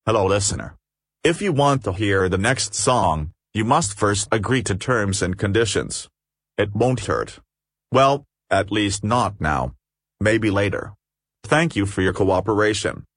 Hello listener. If you want to hear the next song, you must first agree to terms and conditions. It won't hurt. Well, at least not now. Maybe later. Thank you for your cooperation.